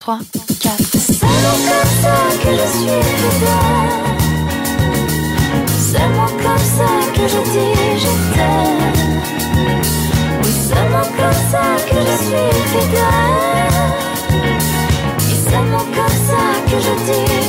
3, 4. C'est comme ça que je suis fidèle. C'est comme ça que je dis je t'aime. Oui, c'est comme ça que je suis fidèle. Et c'est comme ça que je dis